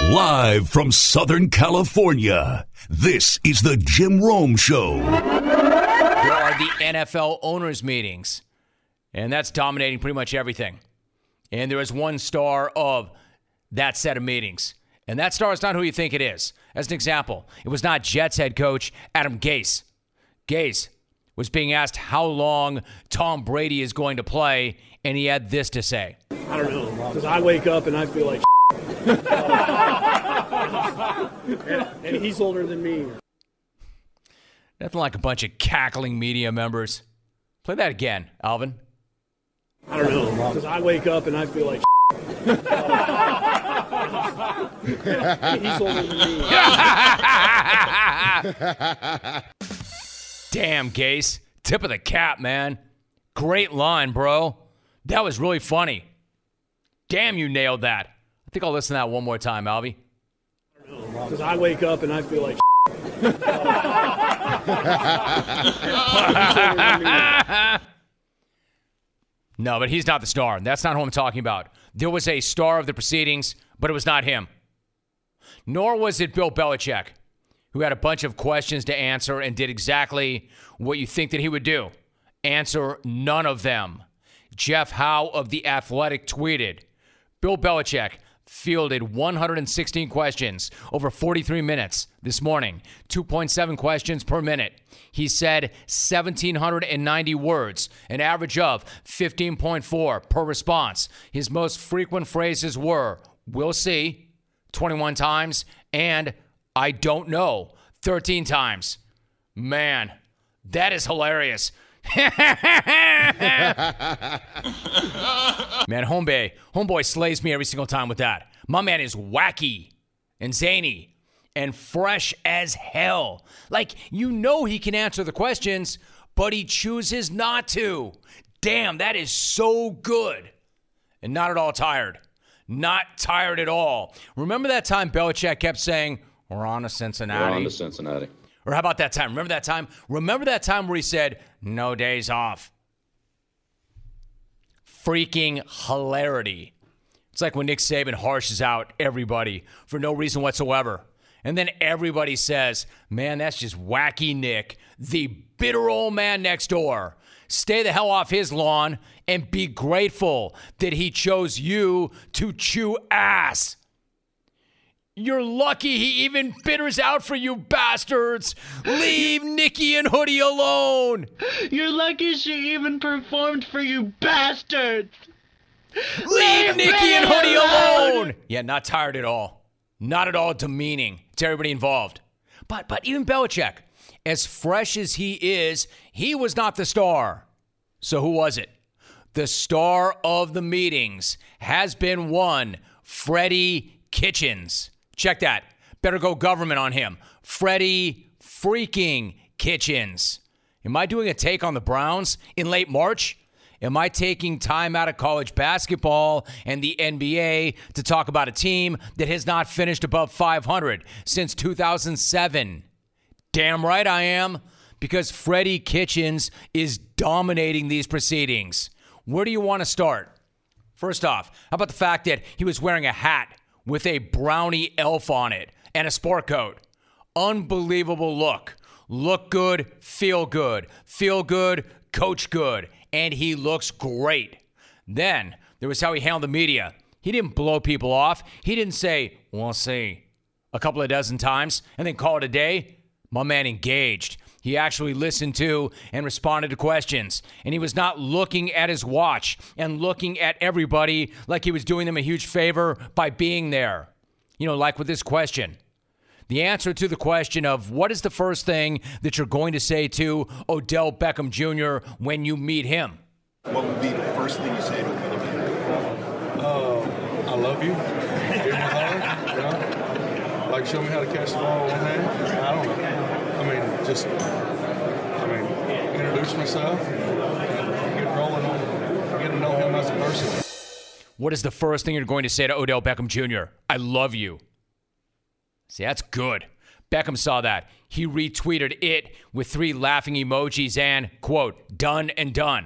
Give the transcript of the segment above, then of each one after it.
Live from Southern California, this is the Jim Rome Show. There are the NFL owners' meetings, and that's dominating pretty much everything. And there is one star of that set of meetings, and that star is not who you think it is. As an example, it was not Jets head coach Adam Gase. Gase was being asked how long Tom Brady is going to play, and he had this to say. I don't know, because I wake up and I feel like and he's older than me. Nothing like a bunch of cackling media members. Play that again, Alvin. I don't know, because I wake up and I feel like he's older than me. Damn, Gase. Tip of the cap, man. Great line, bro. That was really funny. Damn, you nailed that. I think I'll listen to that one more time, Alvy. Because I wake up and I feel like No, but he's not the star. That's not who I'm talking about. There was a star of the proceedings, but it was not him. Nor was it Bill Belichick, who had a bunch of questions to answer and did exactly what you think that he would do. Answer none of them. Jeff Howe of The Athletic tweeted, Bill Belichick fielded 116 questions over 43 minutes this morning, 2.7 questions per minute. He said 1,790 words, an average of 15.4 per response. His most frequent phrases were, we'll see, 21 times, and I don't know, 13 times. Man, that is hilarious. Man, homeboy slays me every single time with that. My man is wacky and zany and fresh as hell. Like, you know he can answer the questions, but he chooses not to. Damn, that is so good. And not at all tired. Not tired at all. Remember that time Belichick kept saying, we're on to Cincinnati? We're on to Cincinnati. Or how about that time? Remember that time? Remember that time where he said, no days off? Freaking hilarity. It's like when Nick Saban harshes out everybody for no reason whatsoever. And then everybody says, man, that's just wacky Nick, the bitter old man next door. Stay the hell off his lawn and be grateful that he chose you to chew ass. You're lucky he even bitters out for you bastards. Leave Nikki and Hoodie alone. You're lucky she even performed for you bastards. Leave Nikki and Hoodie alone. Yeah, not tired at all. Not at all demeaning to everybody involved. But even Belichick, as fresh as he is, he was not the star. So who was it? The star of the meetings has been one, Freddie Kitchens. Check that. Better go government on him. Freddie freaking Kitchens. Am I doing a take on the Browns in late March? Am I taking time out of college basketball and the NBA to talk about a team that has not finished above 500 since 2007? Damn right I am, because Freddie Kitchens is dominating these proceedings. Where do you want to start? First off, how about the fact that he was wearing a hat with a brownie elf on it and a sport coat? Unbelievable look. Look good, feel good. Feel good, coach good. And he looks great. Then there was how he handled the media. He didn't blow people off. He didn't say, we'll see, a couple of dozen times and then call it a day. My man engaged. He actually listened to and responded to questions. And he was not looking at his watch and looking at everybody like he was doing them a huge favor by being there. You know, like with this question. The answer to the question of what is the first thing that you're going to say to Odell Beckham Jr. when you meet him? What would be the first thing you say to him? I love you. Give me a hug. You know? Like, show me how to catch the ball with one hand. I don't know. Introduce myself and get rolling on, get to know him as a person. What is the first thing you're going to say to Odell Beckham Jr.? I love you. See, that's good. Beckham saw that. He retweeted it with 3 laughing emojis and, quote, done and done.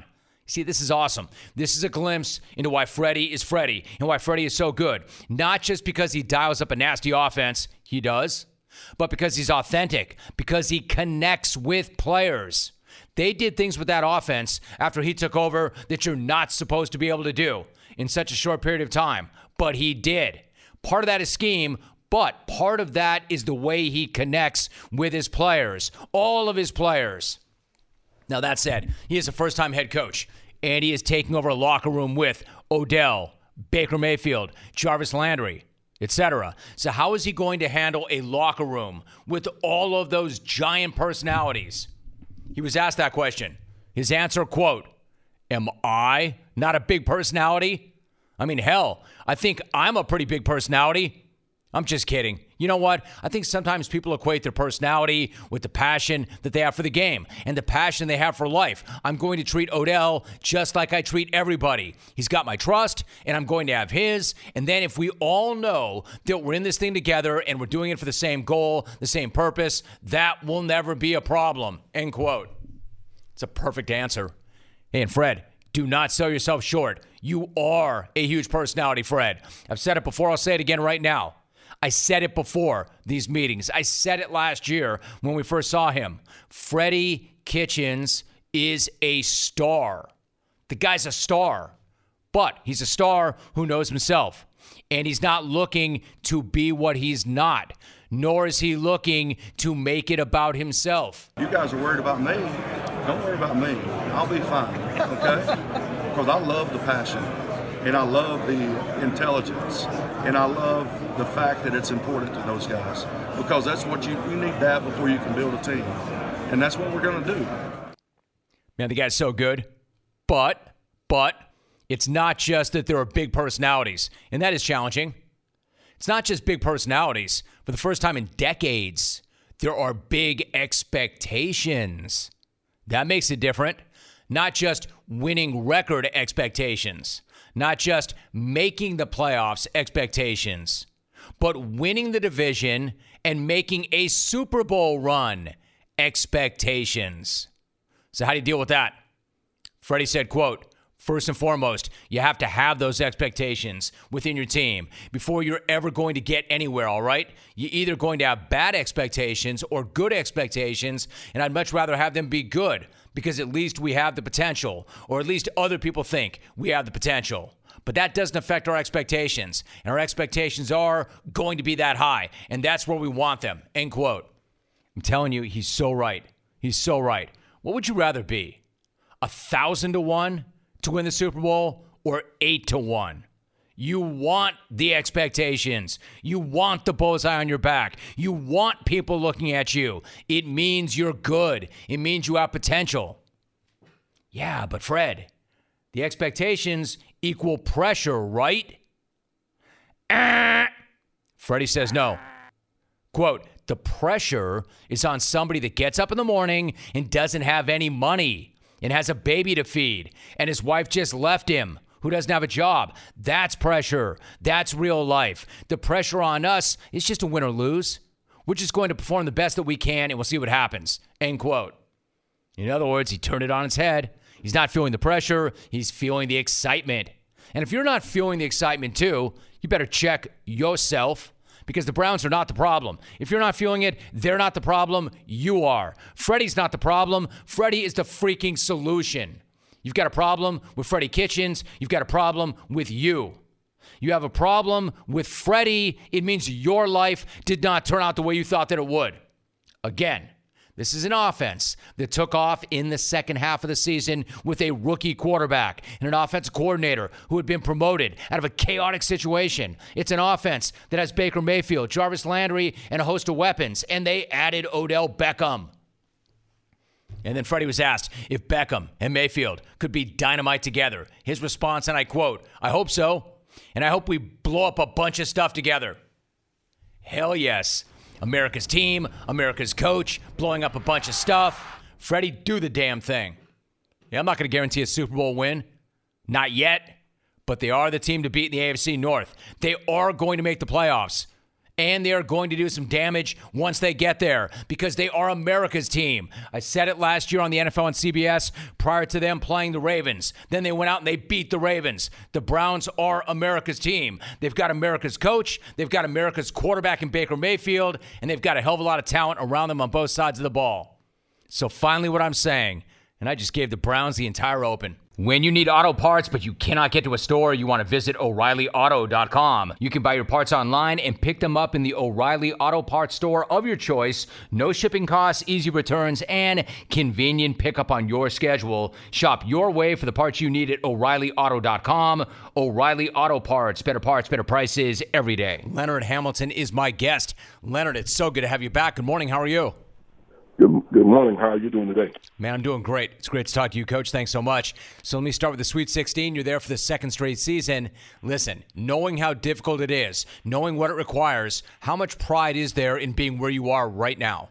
See, this is awesome. This is a glimpse into why Freddie is Freddie and why Freddie is so good. Not just because he dials up a nasty offense, he does, but because he's authentic, because he connects with players. They did things with that offense after he took over that you're not supposed to be able to do in such a short period of time, but he did. Part of that is scheme, but part of that is the way he connects with his players, all of his players. Now, that said, he is a first-time head coach, and he is taking over a locker room with Odell, Baker Mayfield, Jarvis Landry, etc. So how is he going to handle a locker room with all of those giant personalities? He was asked that question. His answer, quote, "Am I not a big personality? I mean, hell, I think I'm a pretty big personality." I'm just kidding. You know what? I think sometimes people equate their personality with the passion that they have for the game and the passion they have for life. I'm going to treat Odell just like I treat everybody. He's got my trust, and I'm going to have his. And then if we all know that we're in this thing together and we're doing it for the same goal, the same purpose, that will never be a problem, end quote. It's a perfect answer. Hey, and Fred, do not sell yourself short. You are a huge personality, Fred. I've said it before. I'll say it again right now. I said it before these meetings. I said it last year when we first saw him. Freddie Kitchens is a star. The guy's a star, but he's a star who knows himself. And he's not looking to be what he's not, nor is he looking to make it about himself. You guys are worried about me. Don't worry about me. I'll be fine, okay? Because I love the passion, and I love the intelligence, and I love the fact that it's important to those guys, because that's what you need that before you can build a team. And that's what we're going to do. Man, the guy's so good. But it's not just that there are big personalities, and that is challenging. It's not just big personalities. For the first time in decades, there are big expectations. That makes it different. Not just winning record expectations, not just making the playoffs expectations, but winning the division and making a Super Bowl run expectations. So how do you deal with that? Freddie said, quote, "First and foremost, you have to have those expectations within your team before you're ever going to get anywhere, all right? You're either going to have bad expectations or good expectations, and I'd much rather have them be good because at least we have the potential, or at least other people think we have the potential. But that doesn't affect our expectations, and our expectations are going to be that high, and that's where we want them," end quote. I'm telling you, he's so right. He's so right. What would you rather be? 1,000-1 to win the Super Bowl or 8-1? You want the expectations. You want the bullseye on your back. You want people looking at you. It means you're good. It means you have potential. Yeah, but Fred, the expectations equal pressure, right? Freddie says no. Quote, "The pressure is on somebody that gets up in the morning and doesn't have any money and has a baby to feed, and his wife just left him, who doesn't have a job. That's pressure. That's real life. The pressure on us is just a win or lose. We're just going to perform the best that we can, and we'll see what happens," end quote. In other words, he turned it on its head. He's not feeling the pressure. He's feeling the excitement. And if you're not feeling the excitement too, you better check yourself, because the Browns are not the problem. If you're not feeling it, they're not the problem. You are. Freddie's not the problem. Freddie is the freaking solution. You've got a problem with Freddie Kitchens. You've got a problem with you. You have a problem with Freddie. It means your life did not turn out the way you thought that it would. Again, this is an offense that took off in the second half of the season with a rookie quarterback and an offensive coordinator who had been promoted out of a chaotic situation. It's an offense that has Baker Mayfield, Jarvis Landry, and a host of weapons, and they added Odell Beckham. And then Freddie was asked if Beckham and Mayfield could be dynamite together. His response, and I quote, "I hope so, and I hope we blow up a bunch of stuff together." Hell yes. America's team, America's coach, blowing up a bunch of stuff. Freddie, do the damn thing. Yeah, I'm not going to guarantee a Super Bowl win. Not yet. But they are the team to beat in the AFC North. They are going to make the playoffs. and they are going to do some damage once they get there because they are America's team. I said it last year on the NFL on CBS prior to them playing the Ravens. Then they went out and they beat the Ravens. The Browns are America's team. They've got America's coach. They've got America's quarterback in Baker Mayfield, and they've got a hell of a lot of talent around them on both sides of the ball. So finally what I'm saying, and I just gave the Browns the entire open. When you need auto parts but you cannot get to a store, you want to visit O'ReillyAuto.com. You can buy your parts online and pick them up in the O'Reilly Auto Parts store of your choice. No shipping costs, easy returns, and convenient pickup on your schedule. Shop your way for the parts you need at O'ReillyAuto.com. O'Reilly Auto Parts. Better parts, better prices every day. Leonard Hamilton is my guest. Leonard, it's so good to have you back. Good morning. How are you? Good morning. How are you doing today? Man, I'm doing great. It's great to talk to you, Coach. Thanks so much. So let me start with the Sweet 16. You're there for the second straight season. Listen, knowing how difficult it is, knowing what it requires, how much pride is there in being where you are right now?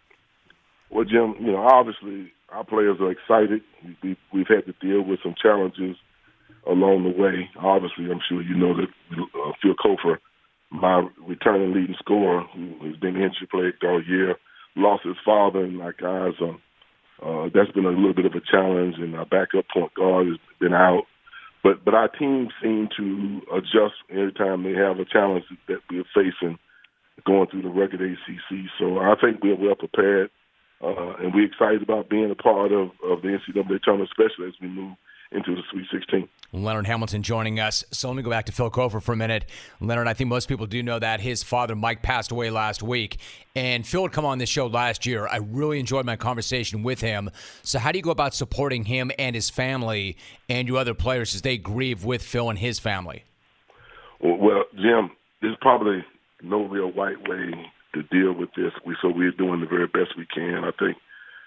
Well, Jim, obviously our players are excited. We've had to deal with some challenges along the way. Obviously, I'm sure you know that Phil Kofer, my returning leading scorer, who's been injury plagued all year, lost his father, and our guys, that's been a little bit of a challenge, and our backup point guard has been out. But our team seem to adjust every time they have a challenge that we're facing going through the regular ACC. So I think we're well prepared, and we're excited about being a part of the NCAA tournament, especially as we move into the Sweet 16. Leonard Hamilton joining us. So let me go back to Phil Kofer for a minute. Leonard, I think most people do know that his father, Mike, passed away last week. And Phil had come on this show last year. I really enjoyed my conversation with him. So how do you go about supporting him and his family and your other players as they grieve with Phil and his family? Well, Jim, there's probably no real right way to deal with this. So we're doing the very best we can. I think,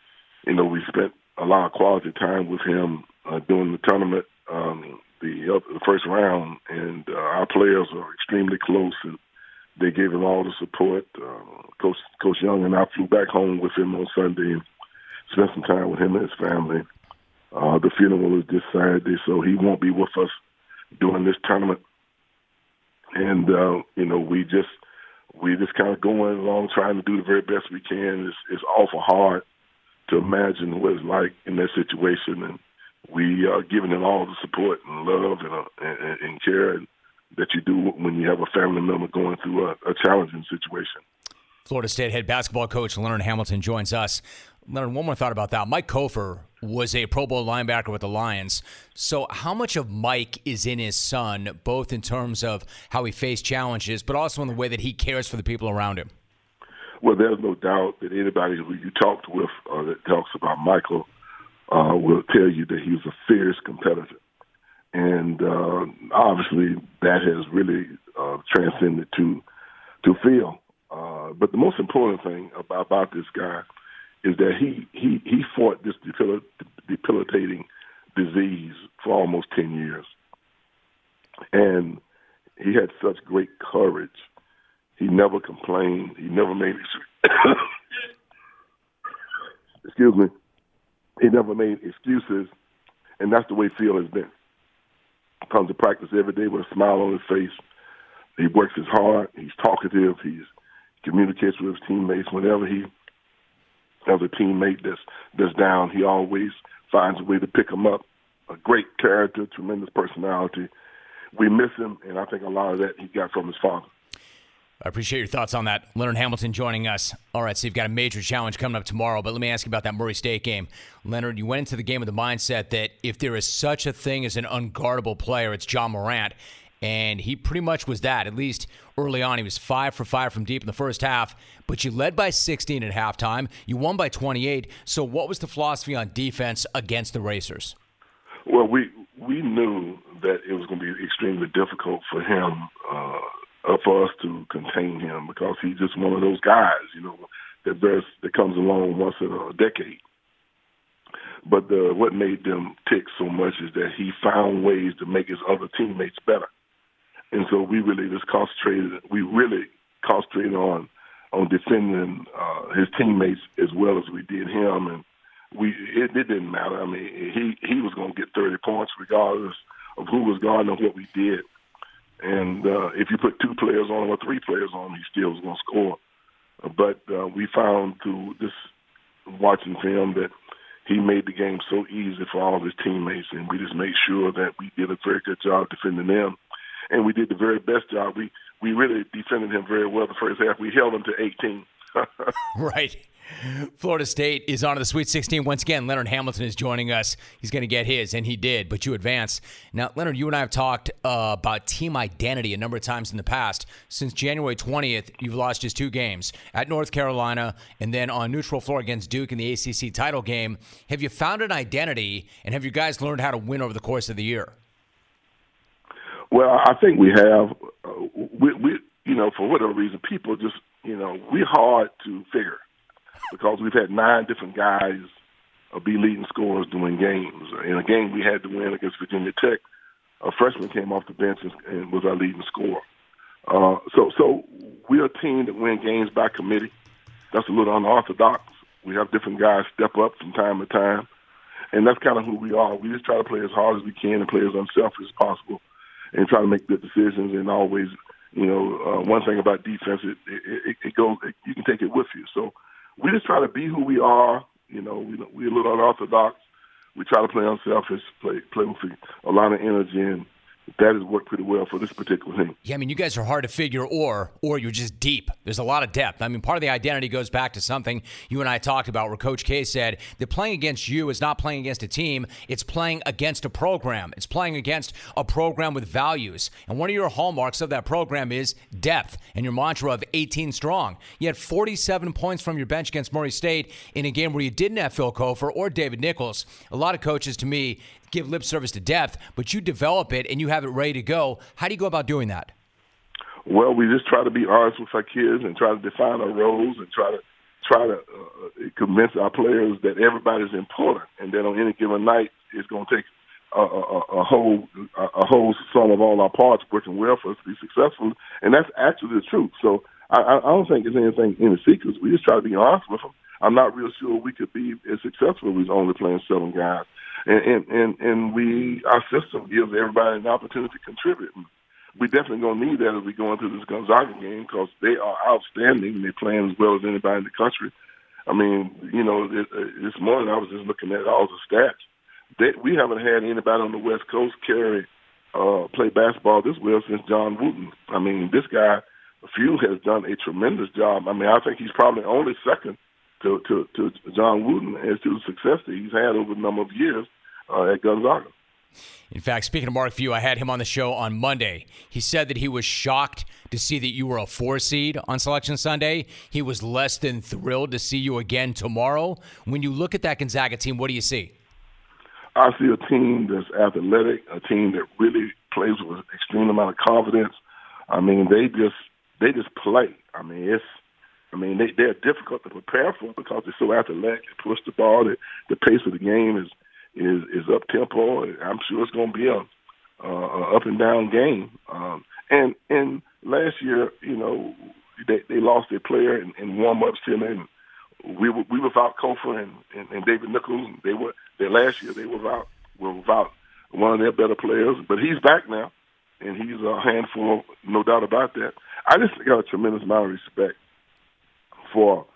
we spent a lot of quality time with him during the tournament, the first round, and our players are extremely close, and they gave him all the support. Coach Young and I flew back home with him on Sunday and spent some time with him and his family. The funeral is this Saturday, so he won't be with us during this tournament. And we just kind of going along, trying to do the very best we can. It's awful hard to imagine what it's like in that situation, and we are giving him all the support and love and care that you do when you have a family member going through a challenging situation. Florida State head basketball coach Leonard Hamilton joins us. Leonard, one more thought about that. Mike Kofer was a Pro Bowl linebacker with the Lions. So how much of Mike is in his son, both in terms of how he faced challenges, but also in the way that he cares for the people around him? Well, there's no doubt that anybody who you talked with that talks about Michael will tell you that he was a fierce competitor. And obviously that has really transcended to Phil. But the most important thing about this guy is that he fought this debilitating disease for almost 10 years. And he had such great courage. He never complained. He never made excuse me. He never made excuses, and that's the way Phil has been. He comes to practice every day with a smile on his face. He works as hard. He's talkative. He communicates with his teammates. Whenever he has a teammate that's down, he always finds a way to pick him up. A great character, tremendous personality. We miss him, and I think a lot of that he got from his father. I appreciate your thoughts on that. Leonard Hamilton joining us. All right, so you've got a major challenge coming up tomorrow, but let me ask you about that Murray State game. Leonard, you went into the game with the mindset that if there is such a thing as an unguardable player, it's John Morant, and he pretty much was that. At least early on, he was 5 for 5 from deep in the first half, but you led by 16 at halftime. You won by 28. So what was the philosophy on defense against the Racers? Well, we knew that it was going to be extremely difficult for him for us to contain him because he's just one of those guys, that comes along once in a decade. But what made them tick so much is that he found ways to make his other teammates better. And so we really concentrated on defending his teammates as well as we did him. And it didn't matter. I mean, he was going to get 30 points regardless of who was guarding or what we did. And if you put 2 players on him or 3 players on him, he still was going to score. But we found through this watching film that he made the game so easy for all of his teammates, and we just made sure that we did a very good job defending them. And we did the very best job. We really defended him very well the first half. We held him to 18. Right. Florida State is on to the Sweet 16. Once again, Leonard Hamilton is joining us. He's going to get his, and he did, but you advanced. Now, Leonard, you and I have talked about team identity a number of times in the past. Since January 20th, you've lost just 2 games, at North Carolina and then on neutral floor against Duke in the ACC title game. Have you found an identity, and have you guys learned how to win over the course of the year? Well, I think we have. We for whatever reason, people just, we're hard to figure because we've had 9 different guys be leading scorers doing games. In a game we had to win against Virginia Tech, a freshman came off the bench and was our leading scorer. So we're a team that win games by committee. That's a little unorthodox. We have different guys step up from time to time, and that's kind of who we are. We just try to play as hard as we can and play as unselfish as possible and try to make good decisions. And always, one thing about defense, it goes. You can take it with you. So we just try to be who we are. We're a little unorthodox. We try to play unselfish, play with a lot of energy, and that has worked pretty well for this particular team. Yeah, I mean, you guys are hard to figure, or you're just deep. There's a lot of depth. I mean, part of the identity goes back to something you and I talked about where Coach K said that playing against you is not playing against a team. It's playing against a program. It's playing against a program with values. And one of your hallmarks of that program is depth and your mantra of 18 strong. You had 47 points from your bench against Murray State in a game where you didn't have Phil Kofer or David Nichols. A lot of coaches, to me, give lip service to depth, but you develop it and you have it ready to go. How do you go about doing that? Well, we just try to be honest with our kids and try to define our roles and try to convince our players that everybody's important and that on any given night it's going to take a whole sum of all our parts working well for us to be successful, and that's actually the truth. So I don't think there's anything in the secrets. We just try to be honest with them. I'm not real sure we could be as successful if we was only playing 7 guys. And our system gives everybody an opportunity to contribute. And we definitely going to need that as we go into this Gonzaga game because they are outstanding. They're playing as well as anybody in the country. I mean, this morning I was just looking at all the stats. We haven't had anybody on the West Coast play basketball this well since John Wooten. I mean, this guy, Few, has done a tremendous job. I mean, I think he's probably only second to John Wooten as to the success that he's had over a number of years at Gonzaga. In fact, speaking of Mark Few, I had him on the show on Monday. He said that he was shocked to see that you were a 4 seed on Selection Sunday. He was less than thrilled to see you again tomorrow. When you look at that Gonzaga team, what do you see? I see a team that's athletic, a team that really plays with an extreme amount of confidence. I mean, they just play. I mean, they're difficult to prepare for because they're so athletic. They push the ball. The pace of the game is up tempo. I'm sure it's going to be a up and down game. And last year, they lost their player in warm ups to them. We were without Kofer and David Nichols. Last year they were without one of their better players, but he's back now, and he's a handful, no doubt about that. I just got a tremendous amount of respect for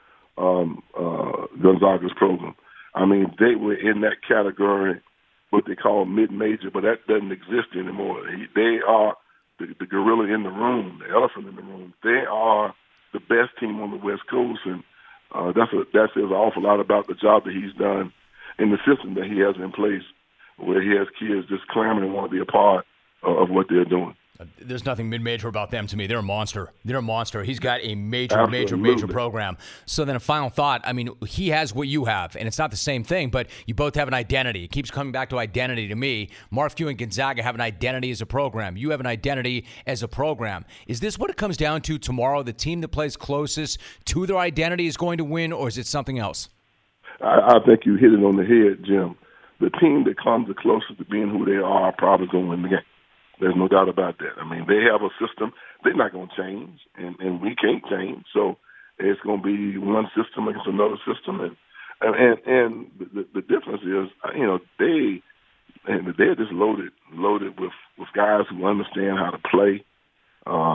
Gonzaga's program. I mean, they were in that category, what they call mid-major, but that doesn't exist anymore. They are the gorilla in the room, the elephant in the room. They are the best team on the West Coast, and that says an awful lot about the job that he's done and the system that he has in place, where he has kids just clamoring and want to be a part of what they're doing. There's nothing mid-major about them to me. They're a monster. They're a monster. He's got a major program. So then a final thought. I mean, he has what you have, and it's not the same thing, but you both have an identity. It keeps coming back to identity to me. Mark Few and Gonzaga have an identity as a program. You have an identity as a program. Is this what it comes down to tomorrow? The team that plays closest to their identity is going to win, or is it something else? I think you hit it on the head, Jim. The team that comes the closest to being who they are probably going to win the game. There's no doubt about that. I mean, they have a system. They're not going to change, and we can't change. So it's going to be one system against another system. And the difference is, they're just loaded with guys who understand how to play.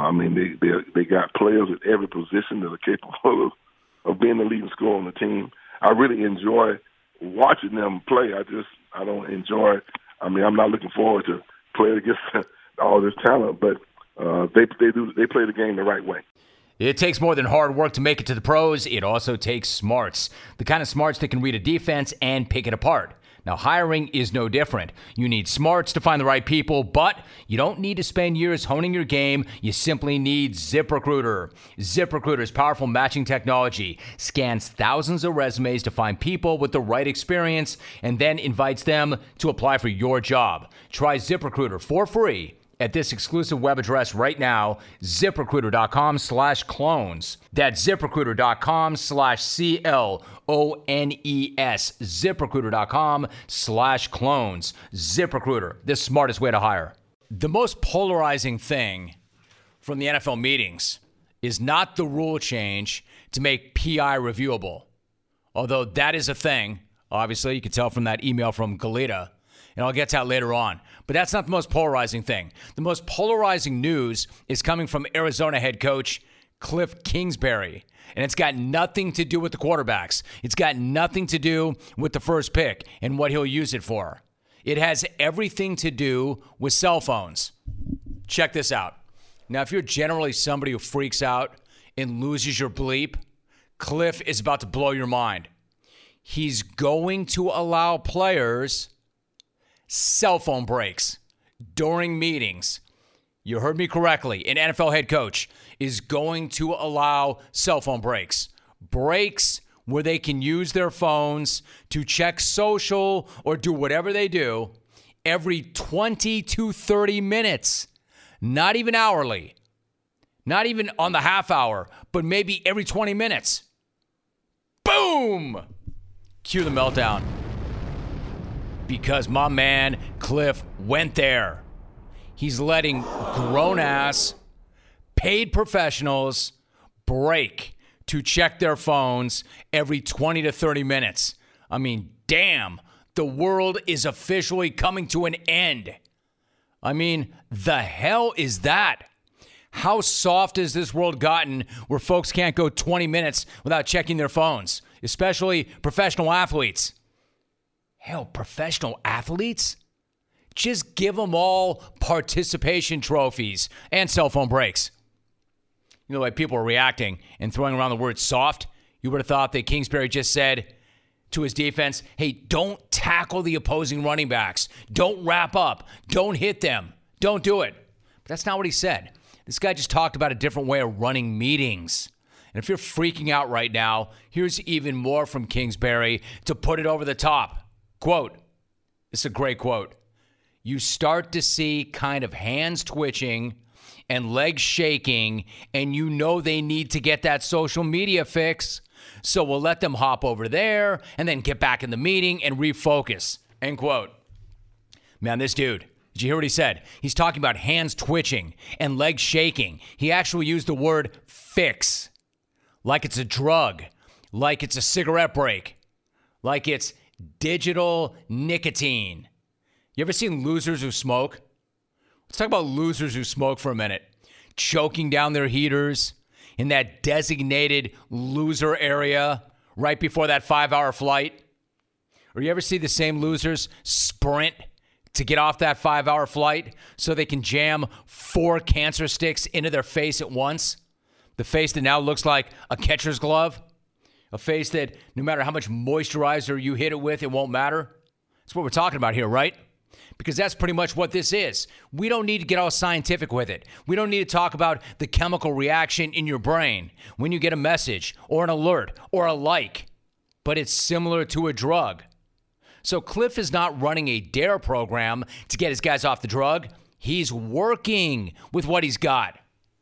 I mean, they got players at every position that are capable of being the leading scorer on the team. I really enjoy watching them play. I don't enjoy. I mean, I'm not looking forward to playing against all this talent, but they play the game the right way. It takes more than hard work to make it to the pros. It also takes smarts, the kind of smarts that can read a defense and pick it apart. Now, hiring is no different. You need smarts to find the right people, but you don't need to spend years honing your game. You simply need ZipRecruiter. ZipRecruiter's powerful matching technology scans thousands of resumes to find people with the right experience and then invites them to apply for your job. Try ZipRecruiter for free at this exclusive web address right now, ZipRecruiter.com/clones. That's ZipRecruiter.com/CLONES. ZipRecruiter.com/clones. ZipRecruiter, the smartest way to hire. The most polarizing thing from the NFL meetings is not the rule change to make PI reviewable. Although that is a thing. Obviously, you can tell from that email from Galita. And I'll get to that later on. But that's not the most polarizing thing. The most polarizing news is coming from Arizona head coach Cliff Kingsbury. And it's got nothing to do with the quarterbacks. It's got nothing to do with the first pick and what he'll use it for. It has everything to do with cell phones. Check this out. Now, if you're generally somebody who freaks out and loses your bleep, Cliff is about to blow your mind. He's going to allow players cell phone breaks during meetings. You heard me correctly. An NFL head coach is going to allow cell phone breaks. Breaks where they can use their phones to check social or do whatever they do every 20 to 30 minutes. Not even hourly. Not even on the half hour, but maybe every 20 minutes. Boom! Cue the meltdown. Because my man Cliff went there. He's letting grown-ass, paid professionals break to check their phones every 20 to 30 minutes. I mean, damn, the world is officially coming to an end. I mean, the hell is that? How soft has this world gotten where folks can't go 20 minutes without checking their phones, especially professional athletes? Hell, professional athletes? Just give them all participation trophies and cell phone breaks. You know the way people are reacting and throwing around the word soft? You would have thought that Kingsbury just said to his defense, hey, don't tackle the opposing running backs. Don't wrap up. Don't hit them. Don't do it. But that's not what he said. This guy just talked about a different way of running meetings. And if you're freaking out right now, here's even more from Kingsbury to put it over the top. Quote, it's a great quote. You start to see kind of hands twitching and legs shaking, and you know they need to get that social media fix. So we'll let them hop over there and then get back in the meeting and refocus. End quote. Man, this dude, did you hear what he said? He's talking about hands twitching and legs shaking. He actually used the word fix. Like it's a drug. Like it's a cigarette break. Like it's digital nicotine. You ever seen losers who smoke? Let's talk about losers who smoke for a minute. Choking down their heaters in that designated loser area right before that 5-hour flight. Or you ever see the same losers sprint to get off that 5-hour flight so they can jam 4 cancer sticks into their face at once? The face that now looks like a catcher's glove. A face that no matter how much moisturizer you hit it with, it won't matter. That's what we're talking about here, right? Because that's pretty much what this is. We don't need to get all scientific with it. We don't need to talk about the chemical reaction in your brain when you get a message or an alert or a like. But it's similar to a drug. So Cliff is not running a DARE program to get his guys off the drug. He's working with what he's got.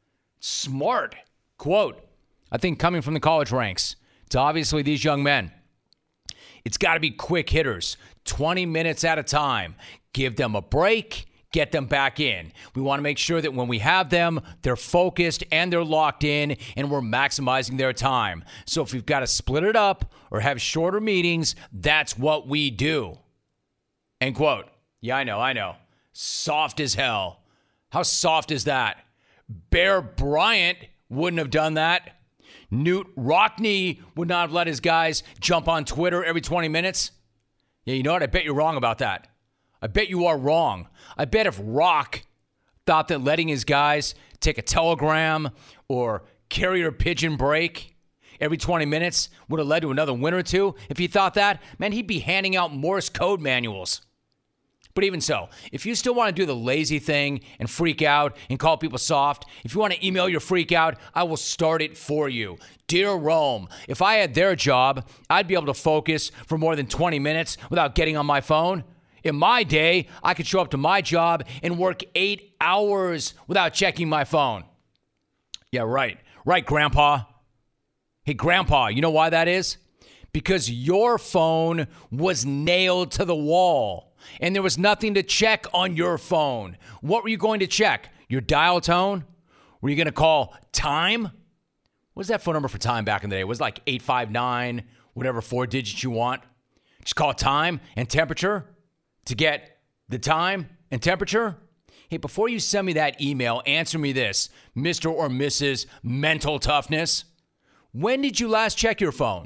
Smart. Quote, I think coming from the college ranks to obviously these young men, it's got to be quick hitters, 20 minutes at a time. Give them a break, get them back in. We want to make sure that when we have them, they're focused and they're locked in and we're maximizing their time. So if we've got to split it up or have shorter meetings, that's what we do. End quote. Yeah, I know. Soft as hell. How soft is that? Bear Bryant wouldn't have done that. Newt Rockne would not have let his guys jump on Twitter every 20 minutes. Yeah, you know what? I bet you're wrong about that. I bet you are wrong. I bet if Rock thought that letting his guys take a telegram or carrier pigeon break every 20 minutes would have led to another win or two, if he thought that, man, he'd be handing out Morse code manuals. But even so, if you still want to do the lazy thing and freak out and call people soft, if you want to email your freak out, I will start it for you. Dear Rome, if I had their job, I'd be able to focus for more than 20 minutes without getting on my phone. In my day, I could show up to my job and work 8 hours without checking my phone. Yeah, right. Right, Grandpa. Hey, Grandpa, you know why that is? Because your phone was nailed to the wall. And there was nothing to check on your phone. What were you going to check? Your dial tone? Were you going to call time? What was that phone number for time back in the day? It was like 859, whatever 4 digits you want. Just call time and temperature to get the time and temperature. Hey, before you send me that email, answer me this, Mr. or Mrs. Mental Toughness. When did you last check your phone?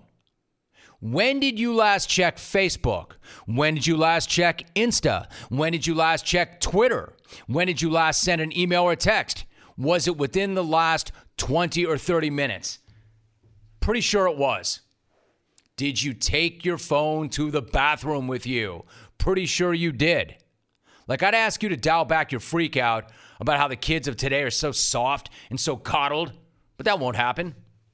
When did you last check Facebook? When did you last check Insta? When did you last check Twitter? When did you last send an email or text? Was it within the last 20 or 30 minutes? Pretty sure it was. Did you take your phone to the bathroom with you? Pretty sure you did. Like, I'd ask you to dial back your freak out about how the kids of today are so soft and so coddled, but that won't happen.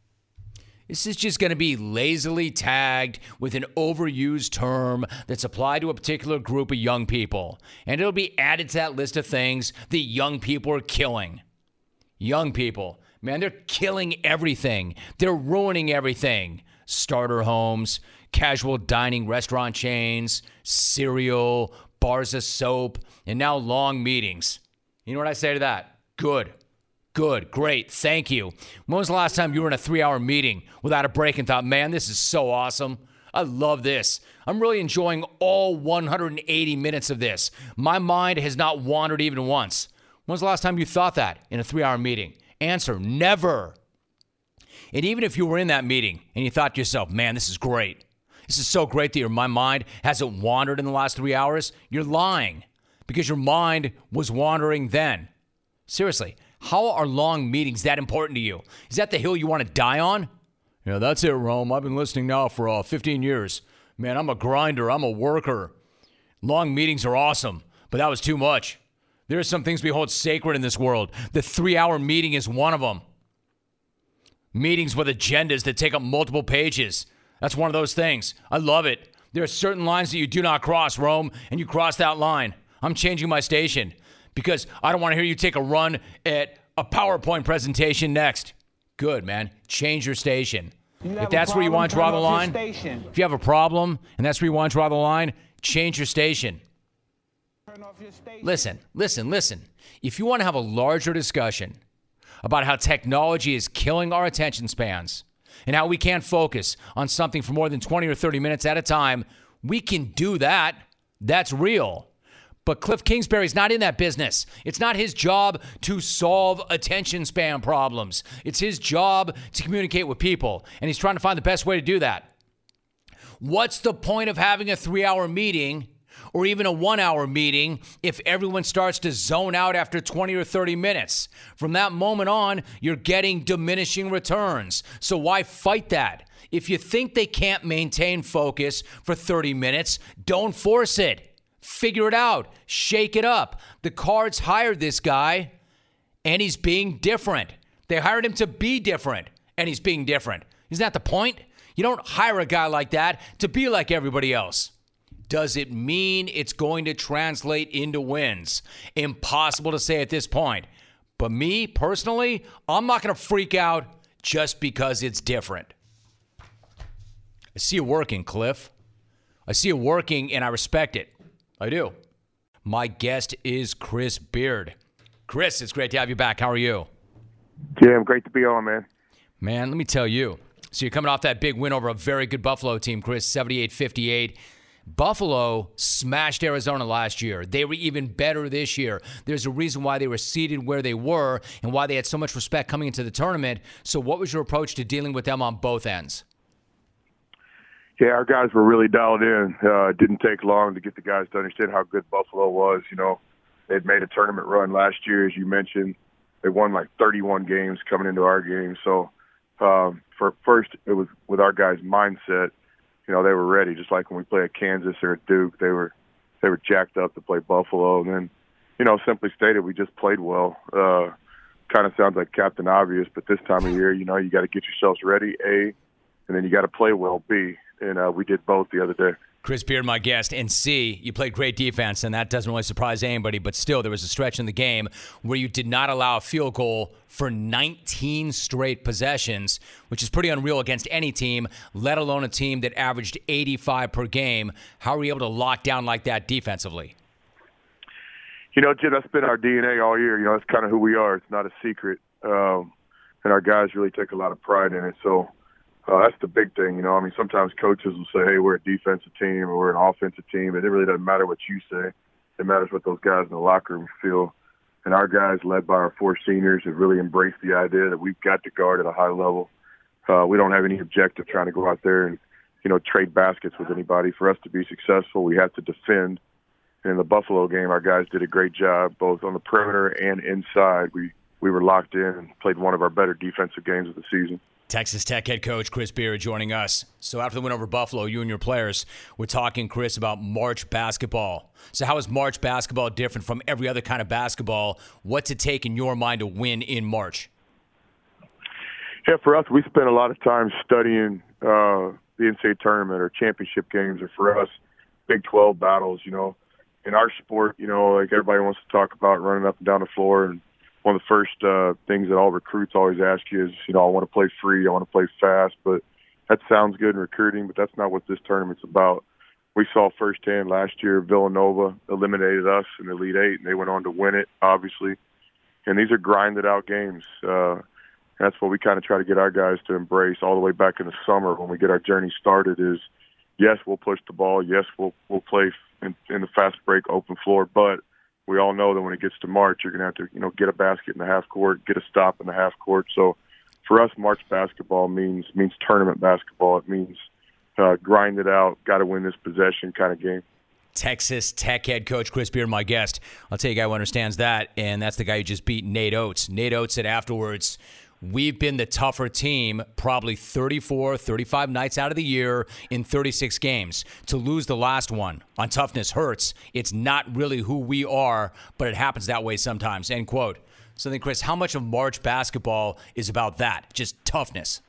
This is just going to be lazily tagged with an overused term that's applied to a particular group of young people. And it'll be added to that list of things that young people are killing. Young people, man, they're killing everything. They're ruining everything. Starter homes, casual dining restaurant chains, cereal, bars of soap, and now long meetings. You know what I say to that? Good. Good, great, thank you. When was the last time you were in a 3-hour meeting without a break and thought, man, this is so awesome. I love this. I'm really enjoying all 180 minutes of this. My mind has not wandered even once. When was the last time you thought that in a 3-hour meeting? Answer, never. And even if you were in that meeting and you thought to yourself, man, this is great. This is so great that my mind hasn't wandered in the last 3 hours. You're lying because your mind was wandering then. Seriously. How are long meetings that important to you? Is that the hill you want to die on? Yeah, that's it, Rome. I've been listening now for 15 years. Man, I'm a grinder. I'm a worker. Long meetings are awesome, but that was too much. There are some things we hold sacred in this world. The 3-hour meeting is one of them. Meetings with agendas that take up multiple pages. That's one of those things. I love it. There are certain lines that you do not cross, Rome, and you cross that line. I'm changing my station. Because I don't want to hear you take a run at a PowerPoint presentation next. Good, man. Change your station. If that's where you want to draw the line, if you have a problem and that's where you want to draw the line, change your station. Listen. If you want to have a larger discussion about how technology is killing our attention spans and how we can't focus on something for more than 20 or 30 minutes at a time, we can do that. That's real. But Cliff Kingsbury's not in that business. It's not his job to solve attention span problems. It's his job to communicate with people, and he's trying to find the best way to do that. What's the point of having a 3-hour meeting or even a 1-hour meeting if everyone starts to zone out after 20 or 30 minutes? From that moment on, you're getting diminishing returns. So why fight that? If you think they can't maintain focus for 30 minutes, don't force it. Figure it out. Shake it up. The Cards hired this guy, and he's being different. They hired him to be different, and he's being different. Isn't that the point? You don't hire a guy like that to be like everybody else. Does it mean it's going to translate into wins? Impossible to say at this point. But me, personally, I'm not going to freak out just because it's different. I see it working, Cliff. I see it working, and I respect it. I do. My guest is Chris Beard. Chris, it's great to have you back. How are you? Jim, great to be on, man. Man, let me tell you. So you're coming off that big win over a very good Buffalo team, Chris, 78-58. Buffalo smashed Arizona last year. They were even better this year. There's a reason why they were seated where they were and why they had so much respect coming into the tournament. So what was your approach to dealing with them on both ends? Yeah, our guys were really dialed in. It didn't take long to get the guys to understand how good Buffalo was. You know, they'd made a tournament run last year, as you mentioned. They won like 31 games coming into our game. So for first, it was with our guys' mindset. You know, they were ready, just like when we play at Kansas or at Duke. They were jacked up to play Buffalo. And then, you know, simply stated, we just played well. Kind of sounds like Captain Obvious, but this time of year, you know, you got to get yourselves ready, A, and then you got to play well, B. And we did both the other day. Chris Beard, my guest, and C, you played great defense, and that doesn't really surprise anybody, but still there was a stretch in the game where you did not allow a field goal for 19 straight possessions, which is pretty unreal against any team, let alone a team that averaged 85 per game. How were you able to lock down like that defensively? You know, Jim, that's been our DNA all year. You know, that's kind of who we are. It's not a secret. And our guys really take a lot of pride in it. So that's the big thing. You know, I mean, sometimes coaches will say, hey, we're a defensive team or we're an offensive team. And it really doesn't matter what you say. It matters what those guys in the locker room feel. And our guys, led by our 4 seniors, have really embraced the idea that we've got to guard at a high level. We don't have any objective trying to go out there and, you know, trade baskets with anybody. For us to be successful, we have to defend. And in the Buffalo game, our guys did a great job, both on the perimeter and inside. We were locked in and played one of our better defensive games of the season. Texas Tech head coach Chris Beard joining us. So after the win over Buffalo, you and your players were talking, Chris, about March basketball. So how is March basketball different from every other kind of basketball? What's it take in your mind to win in March? Yeah, for us, we spent a lot of time studying the NCAA tournament or championship games, or for us, Big 12 battles. You know, in our sport, you know, like everybody wants to talk about running up and down the floor, and one of the first things that all recruits always ask you is, you know, I want to play free, I want to play fast, but that sounds good in recruiting, but that's not what this tournament's about. We saw firsthand last year Villanova eliminated us in the Elite Eight, and they went on to win it, obviously. And these are grinded-out games. That's what we kind of try to get our guys to embrace all the way back in the summer when we get our journey started is, yes, we'll push the ball, yes, we'll play in the fast break open floor, but we all know that when it gets to March, you're going to have to, you know, get a basket in the half court, get a stop in the half court. So for us, March basketball means tournament basketball. It means grind it out, got to win this possession kind of game. Texas Tech head coach Chris Beard, my guest. I'll tell you a guy who understands that, and that's the guy who just beat Nate Oates. Nate Oates said afterwards, we've been the tougher team probably 34, 35 nights out of the year in 36 games. To lose the last one on toughness hurts. It's not really who we are, but it happens that way sometimes, end quote. So then, Chris, how much of March basketball is about that, just toughness?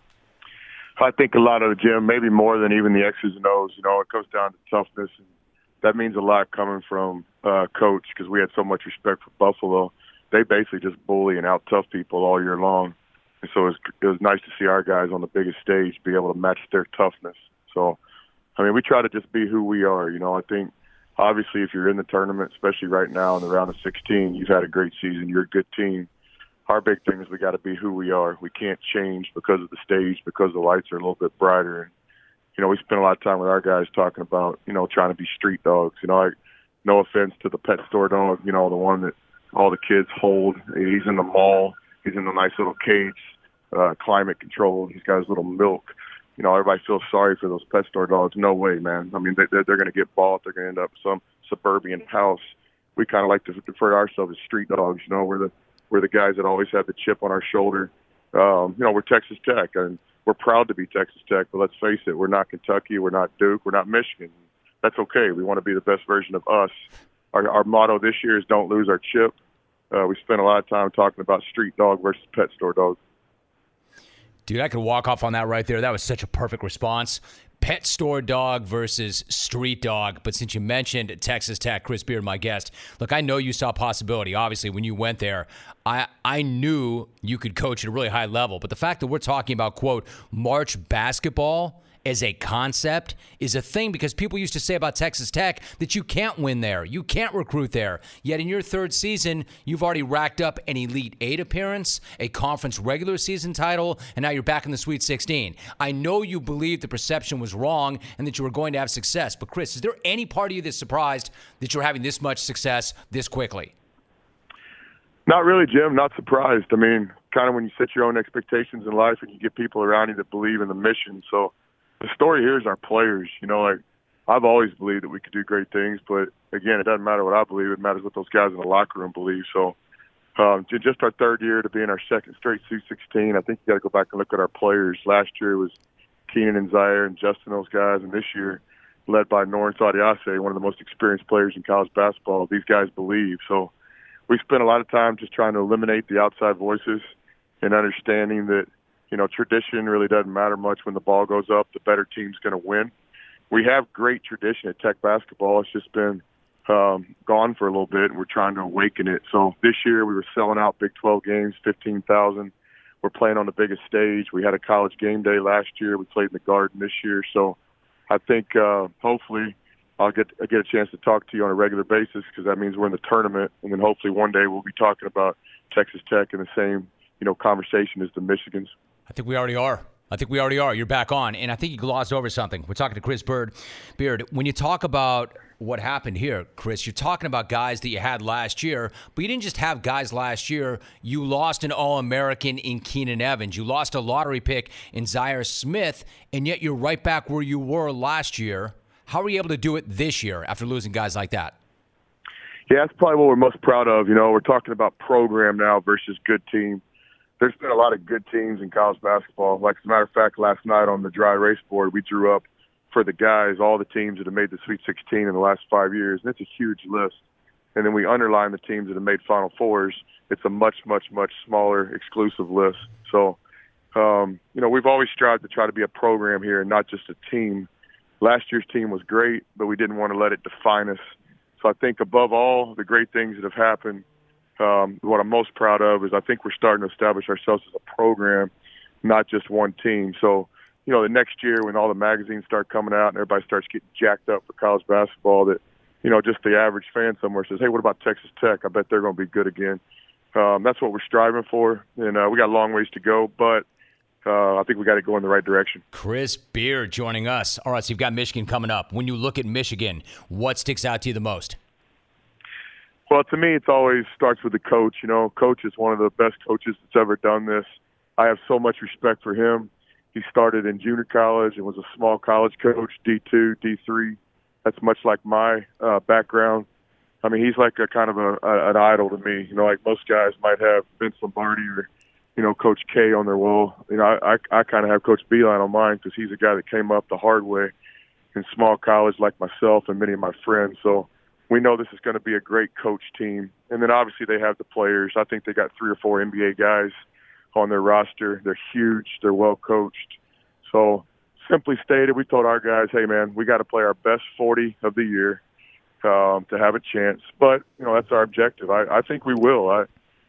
I think a lot of the gym, maybe more than even the X's and O's. You know, it comes down to toughness. And that means a lot coming from coach because we had so much respect for Buffalo. They basically just bully and out-tough people all year long. And so it was nice to see our guys on the biggest stage be able to match their toughness. So, I mean, we try to just be who we are. You know, I think, obviously, if you're in the tournament, especially right now in the round of 16, you've had a great season. You're a good team. Our big thing is we got to be who we are. We can't change because of the stage, because the lights are a little bit brighter. And, you know, we spend a lot of time with our guys talking about, you know, trying to be street dogs. You know, no offense to the pet store dog, you know, the one that all the kids hold. He's in the mall. He's in a nice little cage, climate controlled. He's got his little milk. You know, everybody feels sorry for those pet store dogs. No way, man. I mean, they're going to get bought. They're going to end up in some suburban house. We kind of like to refer to ourselves as street dogs. You know, we're the guys that always have the chip on our shoulder. You know, we're Texas Tech, and we're proud to be Texas Tech. But let's face it, we're not Kentucky. We're not Duke. We're not Michigan. That's okay. We want to be the best version of us. Our motto this year is don't lose our chip. We spent a lot of time talking about street dog versus pet store dog. Dude, I could walk off on that right there. That was such a perfect response. Pet store dog versus street dog. But since you mentioned Texas Tech, Chris Beard, my guest, look, I know you saw possibility. Obviously, when you went there, I knew you could coach at a really high level. But the fact that we're talking about, quote, March basketball as a concept is a thing, because people used to say about Texas Tech that you can't win there. You can't recruit there. Yet in your third season, you've already racked up an Elite Eight appearance, a conference regular season title, and now you're back in the Sweet 16. I know you believed the perception was wrong and that you were going to have success. But, Chris, is there any part of you that's surprised that you're having this much success this quickly? Not really, Jim. Not surprised. I mean, kind of when you set your own expectations in life and you get people around you that believe in the mission. So the story here is our players. You know, like, I've always believed that we could do great things, but again, it doesn't matter what I believe. It matters what those guys in the locker room believe. So just our third year to be in our second straight Sweet 16, I think you got to go back and look at our players. Last year it was Keenan and Zaire and Justin, those guys, and this year led by Noren Sadiase, one of the most experienced players in college basketball. These guys believe. So we spent a lot of time just trying to eliminate the outside voices and understanding that, you know, tradition really doesn't matter much. When the ball goes up, the better team's going to win. We have great tradition at Tech basketball. It's just been gone for a little bit, and we're trying to awaken it. So this year we were selling out Big 12 games, 15,000. We're playing on the biggest stage. We had a college game day last year. We played in the Garden this year. So I think hopefully I'll get a chance to talk to you on a regular basis, because that means we're in the tournament, and then hopefully one day we'll be talking about Texas Tech in the same, you know, conversation as the Michigans. I think we already are. You're back on. And I think you glossed over something. We're talking to Chris Beard. When you talk about what happened here, Chris, you're talking about guys that you had last year, but you didn't just have guys last year. You lost an All-American in Keenan Evans. You lost a lottery pick in Zaire Smith, and yet you're right back where you were last year. How are you able to do it this year after losing guys like that? Yeah, that's probably what we're most proud of. You know, we're talking about program now versus good team. There's been a lot of good teams in college basketball. Like, as a matter of fact, last night on the dry erase board, we drew up for the guys all the teams that have made the Sweet 16 in the last 5 years, and it's a huge list. And then we underline the teams that have made Final Fours. It's a much, much, much smaller exclusive list. So, you know, we've always strived to try to be a program here and not just a team. Last year's team was great, but we didn't want to let it define us. So I think above all the great things that have happened, what I'm most proud of is I think we're starting to establish ourselves as a program, not just one team. So, you know, the next year when all the magazines start coming out and everybody starts getting jacked up for college basketball, that, you know, just the average fan somewhere says, hey, what about Texas Tech? I bet they're going to be good again. That's what we're striving for, and we got a long ways to go, but I think we got to go in the right direction. Chris Beard joining us. All right, so you've got Michigan coming up. When you look at Michigan, what sticks out to you the most? Well, to me, it always starts with the coach. You know, coach is one of the best coaches that's ever done this. I have so much respect for him. He started in junior college and was a small college coach, D2, D3. That's much like my background. I mean, he's like a kind of an idol to me. You know, like most guys might have Vince Lombardi or, you know, Coach K on their wall. You know, I kind of have Coach Beilein on mine because he's a guy that came up the hard way in small college like myself and many of my friends. So we know this is going to be a great coach team. And then obviously they have the players. I think they got 3 or 4 NBA guys on their roster. They're huge. They're well coached. So simply stated, we told our guys, hey, man, we got to play our best 40 of the year to have a chance. But, you know, that's our objective. I think we will.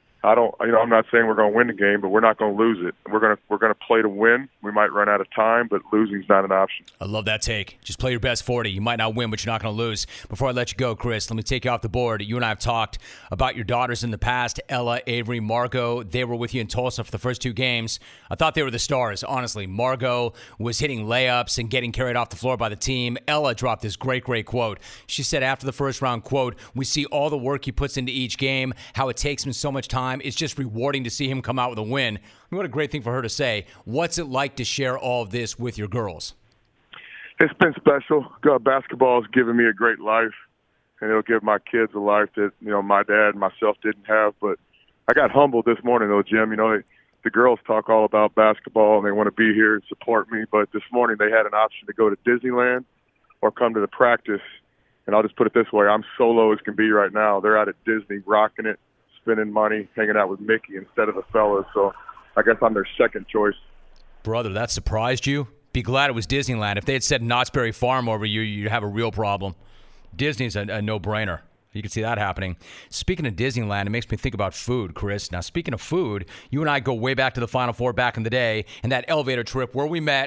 I'm not saying we're going to win the game, but we're not going to lose it. We're going to play to win. We might run out of time, but losing's not an option. I love that take. Just play your best 40. You might not win, but you're not going to lose. Before I let you go, Chris, let me take you off the board. You and I have talked about your daughters in the past, Ella, Avery, Margot. They were with you in Tulsa for the first 2 games. I thought they were the stars, honestly. Margot was hitting layups and getting carried off the floor by the team. Ella dropped this great quote. She said after the first round, quote, "We see all the work he puts into each game, how it takes him so much time. It's just rewarding to see him come out with a win." I mean, what a great thing for her to say. What's it like to share all of this with your girls? It's been special. Basketball has given me a great life, and it'll give my kids a life that, you know, my dad and myself didn't have. But I got humbled this morning, though, Jim. You know, the girls talk all about basketball, and they want to be here and support me. But this morning they had an option to go to Disneyland or come to the practice. And I'll just put it this way. I'm solo as can be right now. They're out at Disney rocking it, spending money, hanging out with Mickey instead of the fellas. So I guess I'm their second choice. Brother, that surprised you? Be glad it was Disneyland. If they had said Knott's Berry Farm over you, you'd have a real problem. Disney's a no-brainer. You can see that happening. Speaking of Disneyland, it makes me think about food, Chris. Now, speaking of food, you and I go way back to the Final Four back in the day, and that elevator trip where we met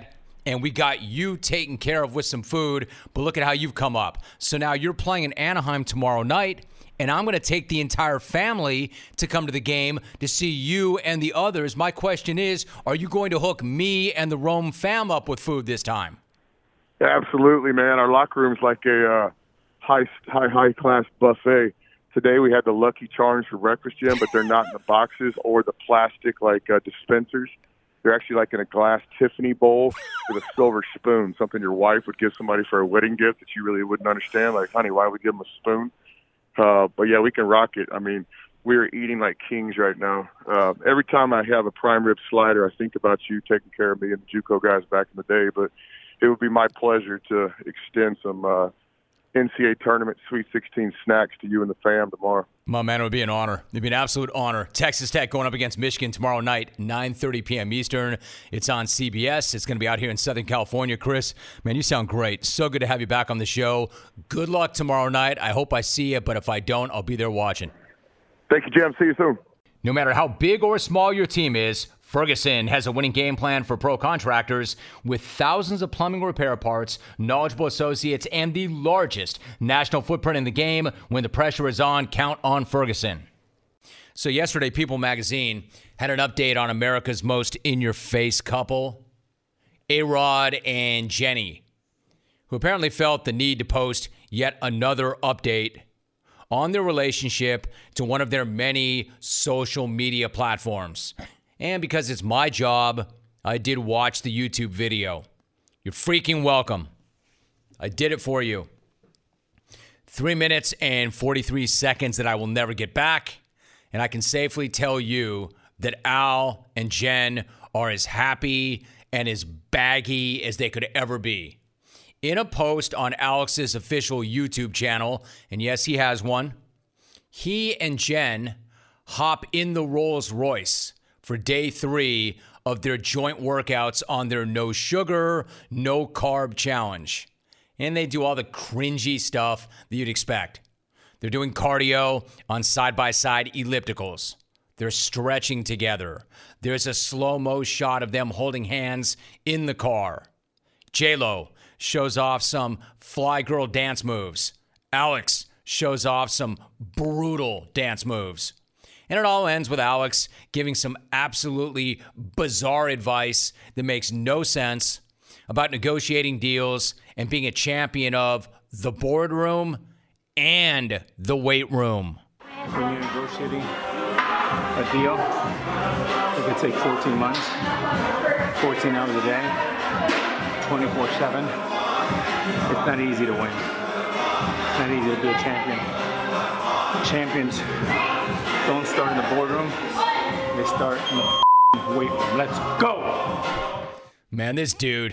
and we got you taken care of with some food, but look at how you've come up. So now you're playing in Anaheim tomorrow night, and I'm going to take the entire family to come to the game to see you and the others. My question is, are you going to hook me and the Rome fam up with food this time? Yeah, absolutely, man. Our locker room's like a high class buffet. Today we had the Lucky Charms for breakfast, Jim, but they're not in the boxes or the plastic dispensers. They're actually like in a glass Tiffany bowl with a silver spoon, something your wife would give somebody for a wedding gift that you really wouldn't understand. Like, honey, why would we give them a spoon? But yeah, we can rock it. I mean, we're eating like kings right now. Every time I have a prime rib slider, I think about you taking care of me and the JUCO guys back in the day. But it would be my pleasure to extend some NCAA tournament Sweet 16 snacks to you and the fam tomorrow. My man, it would be an honor. It'd be an absolute honor. Texas Tech going up against Michigan tomorrow night, 9:30 p.m. Eastern. It's on CBS. It's going to be out here in Southern California. Chris, man, you sound great. So good to have you back on the show. Good luck tomorrow night. I hope I see you, but if I don't, I'll be there watching. Thank you, Jim. See you soon. No matter how big or small your team is, Ferguson has a winning game plan for pro contractors with thousands of plumbing repair parts, knowledgeable associates, and the largest national footprint in the game. When the pressure is on, count on Ferguson. So yesterday, People magazine had an update on America's most in-your-face couple, A-Rod and Jenny, who apparently felt the need to post yet another update on their relationship to one of their many social media platforms. And because it's my job, I did watch the YouTube video. You're freaking welcome. I did it for you. 3 minutes and 43 seconds that I will never get back. And I can safely tell you that Al and Jen are as happy and as baggy as they could ever be. In a post on Alex's official YouTube channel, and yes, he has one, he and Jen hop in the Rolls Royce for day 3 of their joint workouts on their no sugar, no carb challenge. And they do all the cringy stuff that you'd expect. They're doing cardio on side-by-side ellipticals. They're stretching together. There's a slow-mo shot of them holding hands in the car. J-Lo shows off some fly girl dance moves. Alex shows off some brutal dance moves. And it all ends with Alex giving some absolutely bizarre advice that makes no sense about negotiating deals and being a champion of the boardroom and the weight room. When you're negotiating a deal, it could take 14 months, 14 hours a day, 24/7. It's not easy to win. It's not easy to be a champion. Champions don't start in the boardroom. They start in the weight room. Let's go. Man, this dude,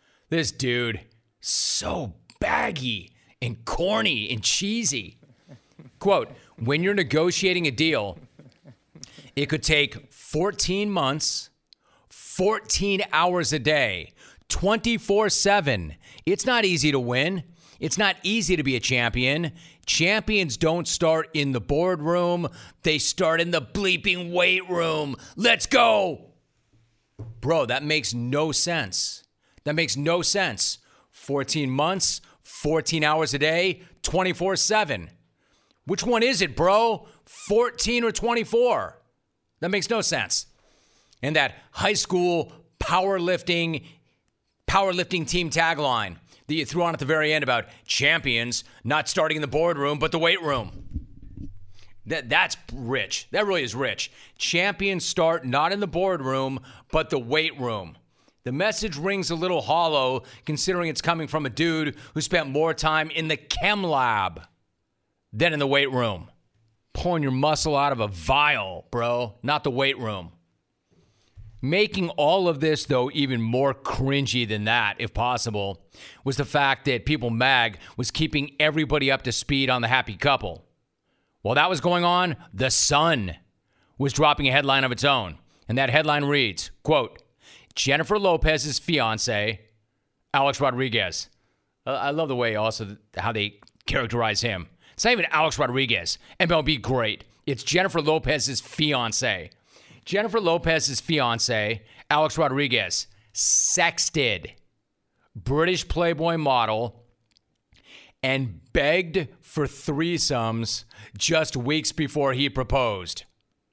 so baggy and corny and cheesy. Quote, when you're negotiating a deal, it could take 14 months, 14 hours a day, 24/7. It's not easy to win. It's not easy to be a champion. Champions don't start in the boardroom. They start in the bleeping weight room. Let's go. Bro, that makes no sense. That makes no sense. 14 months, 14 hours a day, 24/7. Which one is it, bro? 14 or 24? That makes no sense. And that high school powerlifting team tagline that you threw on at the very end about champions not starting in the boardroom but the weight room. That's rich. That really is rich. Champions start not in the boardroom but the weight room. The message rings a little hollow considering it's coming from a dude who spent more time in the chem lab than in the weight room. Pulling your muscle out of a vial, bro, not the weight room. Making all of this, though, even more cringy than that, if possible, was the fact that People Mag was keeping everybody up to speed on the happy couple. While that was going on, The Sun was dropping a headline of its own. And that headline reads, quote, Jennifer Lopez's fiance, Alex Rodriguez. I love the way also how they characterize him. It's not even Alex Rodriguez. MLB great. It's Jennifer Lopez's fiance. Jennifer Lopez's fiance, Alex Rodriguez, sexted British Playboy model, and begged for threesomes just weeks before he proposed.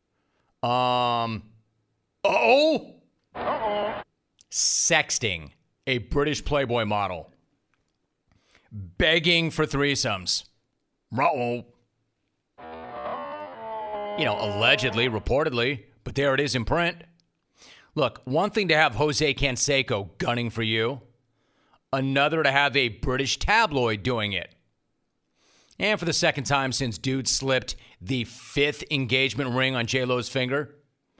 Sexting a British Playboy model. Begging for threesomes. Allegedly, reportedly, but there it is in print. Look, one thing to have Jose Canseco gunning for you. Another to have a British tabloid doing it. And for the second time since dude slipped the 5th engagement ring on J-Lo's finger,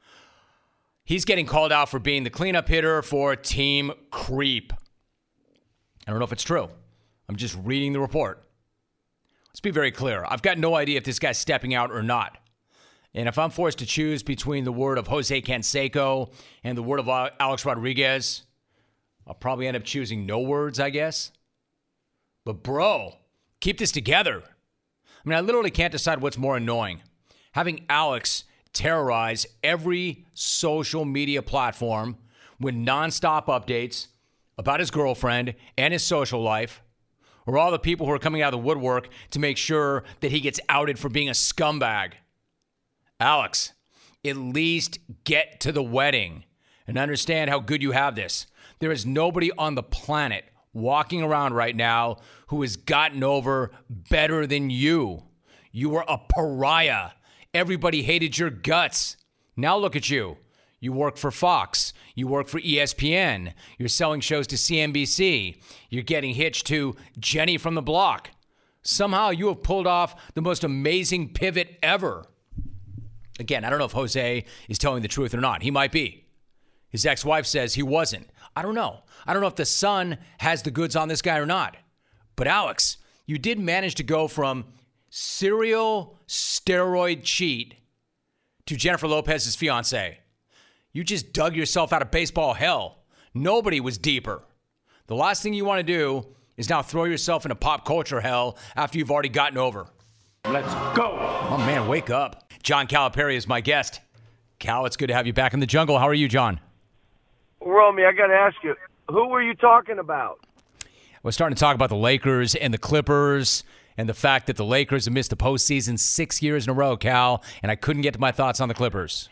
he's getting called out for being the cleanup hitter for Team Creep. I don't know if it's true. I'm just reading the report. Let's be very clear. I've got no idea if this guy's stepping out or not. And if I'm forced to choose between the word of Jose Canseco and the word of Alex Rodriguez, I'll probably end up choosing no words, I guess. But bro, keep this together. I mean, I literally can't decide what's more annoying. Having Alex terrorize every social media platform with nonstop updates about his girlfriend and his social life, or all the people who are coming out of the woodwork to make sure that he gets outed for being a scumbag. Alex, at least get to the wedding and understand how good you have this. There is nobody on the planet walking around right now who has gotten over better than you. You were a pariah. Everybody hated your guts. Now look at you. You work for Fox. You work for ESPN. You're selling shows to CNBC. You're getting hitched to Jenny from the Block. Somehow you have pulled off the most amazing pivot ever. Again, I don't know if Jose is telling the truth or not. He might be. His ex-wife says he wasn't. I don't know. I don't know if the Sun has the goods on this guy or not. But Alex, you did manage to go from serial steroid cheat to Jennifer Lopez's fiance. You just dug yourself out of baseball hell. Nobody was deeper. The last thing you want to do is now throw yourself into pop culture hell after you've already gotten over. Let's go. Oh, man, wake up. John Calipari is my guest. Cal, it's good to have you back in the jungle. How are you, John? Romy, I got to ask you, who were you talking about? We're starting to talk about the Lakers and the Clippers and the fact that the Lakers have missed the postseason 6 years in a row, Cal, and I couldn't get to my thoughts on the Clippers.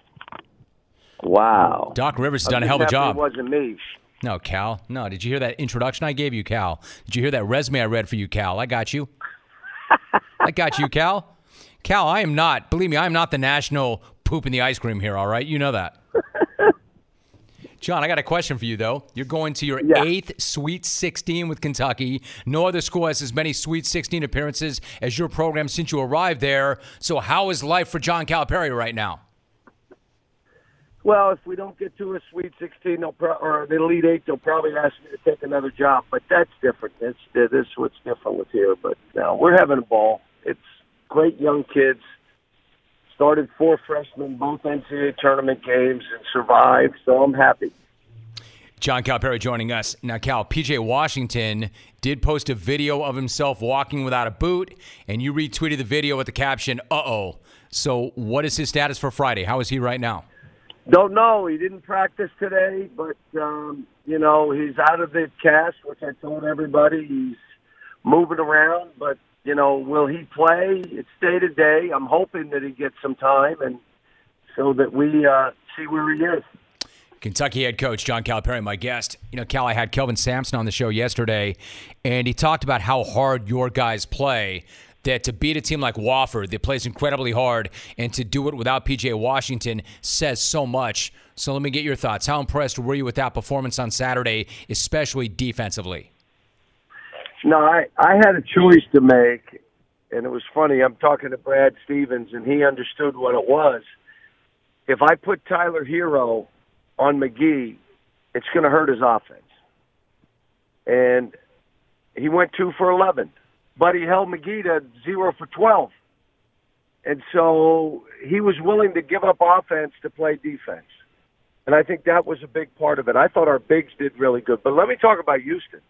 Wow. Doc Rivers has done a hell of a job. It wasn't me. No, Cal. No, did you hear that introduction I gave you, Cal? Did you hear that resume I read for you, Cal? I got you. I got you, Cal. Cal, I am not, believe me, I am not the national poop in the ice cream here, all right? You know that. John, I got a question for you, though. You're going to your 8th Sweet 16 with Kentucky. No other school has as many Sweet 16 appearances as your program since you arrived there. So how is life for John Calipari right now? Well, if we don't get to a Sweet 16 or the Elite 8, they'll probably ask me to take another job. But that's different. This is what's different with here. But no, we're having a ball. It's great young kids. Started 4 freshmen, both NCAA tournament games, and survived, so I'm happy. John Calipari joining us. Now, Cal, P.J. Washington did post a video of himself walking without a boot, and you retweeted the video with the caption, uh-oh. So what is his status for Friday? How is he right now? Don't know. He didn't practice today, but, he's out of the cast, which I told everybody. He's moving around, but will he play? It's day to day. I'm hoping that he gets some time, and so that we see where he is. Kentucky head coach John Calipari, my guest. Cal, I had Kelvin Sampson on the show yesterday, and he talked about how hard your guys play, that to beat a team like Wofford that plays incredibly hard, and to do it without P.J. Washington says so much. So let me get your thoughts. How impressed were you with that performance on Saturday, especially defensively? No, I had a choice to make, and it was funny. I'm talking to Brad Stevens, and he understood what it was. If I put Tyler Hero on McGee, it's going to hurt his offense. And he went 2 for 11, but he held McGee to 0 for 12. And so he was willing to give up offense to play defense. And I think that was a big part of it. I thought our bigs did really good. But let me talk about Houston.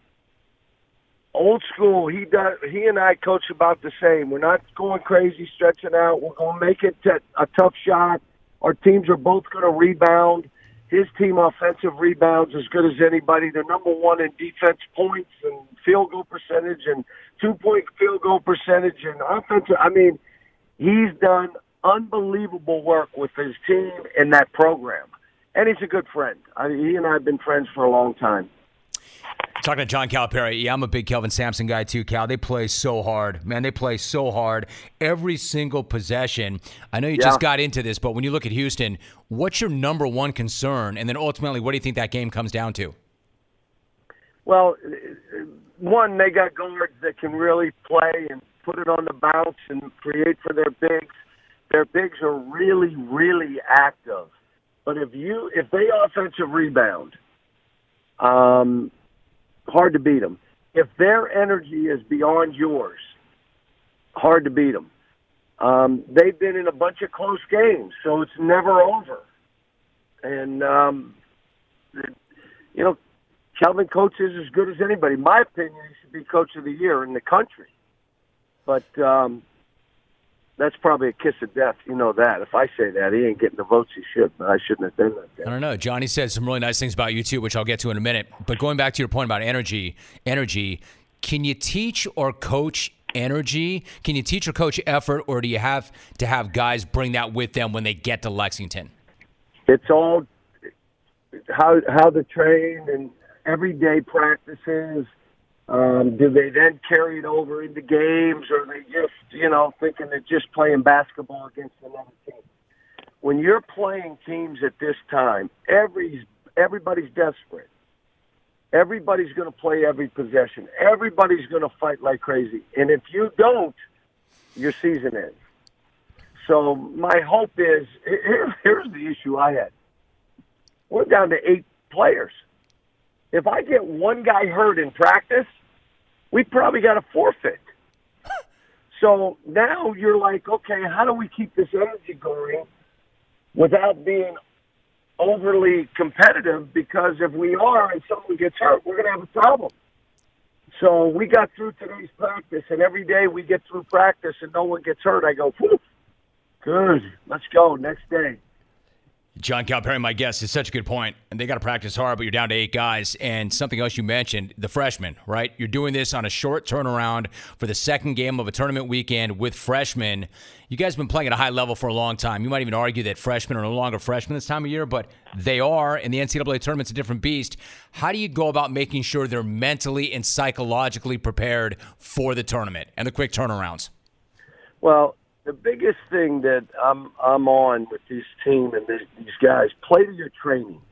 Old school, he and I coach about the same. We're not going crazy, stretching out. We're going to make it a tough shot. Our teams are both going to rebound. His team offensive rebounds as good as anybody. They're number one in defense points and field goal percentage and 2-point field goal percentage and offensive. I mean, he's done unbelievable work with his team and that program. And he's a good friend. He and I have been friends for a long time. Talking to John Calipari, yeah, I'm a big Kelvin Sampson guy too, Cal. They play so hard. Man, they play so hard every single possession. I know you just got into this, but when you look at Houston, what's your number one concern? And then ultimately, what do you think that game comes down to? Well, one, they got guards that can really play and put it on the bounce and create for their bigs. Their bigs are really, really active. But if they offensive rebound, hard to beat them. If their energy is beyond yours, hard to beat them. They've been in a bunch of close games, so it's never over. And, Kelvin coaches as good as anybody. In my opinion, he should be coach of the year in the country. But that's probably a kiss of death. You know that. If I say that, he ain't getting the votes he should. I shouldn't have done that. I don't know. Johnny said some really nice things about you, too, which I'll get to in a minute. But going back to your point about energy, can you teach or coach energy? Can you teach or coach effort, or do you have to have guys bring that with them when they get to Lexington? It's all how they train and everyday practices. Do they then carry it over into games, or are they just, thinking they're just playing basketball against another team? When you're playing teams at this time, everybody's desperate. Everybody's going to play every possession. Everybody's going to fight like crazy. And if you don't, your season ends. So my hope is, here's the issue I had. We're down to 8 players. If I get one guy hurt in practice, we probably got a forfeit. So now you're like, okay, how do we keep this energy going without being overly competitive? Because if we are and someone gets hurt, we're going to have a problem. So we got through today's practice, and every day we get through practice and no one gets hurt, I go, whew, good, let's go, next day. John Calipari, my guest, is such a good point. And they got to practice hard, but you're down to 8 guys. And something else you mentioned, the freshmen, right? You're doing this on a short turnaround for the second game of a tournament weekend with freshmen. You guys have been playing at a high level for a long time. You might even argue that freshmen are no longer freshmen this time of year, but they are, and the NCAA tournament's a different beast. How do you go about making sure they're mentally and psychologically prepared for the tournament and the quick turnarounds? Well, the biggest thing that I'm on with this team and these guys, play to your training.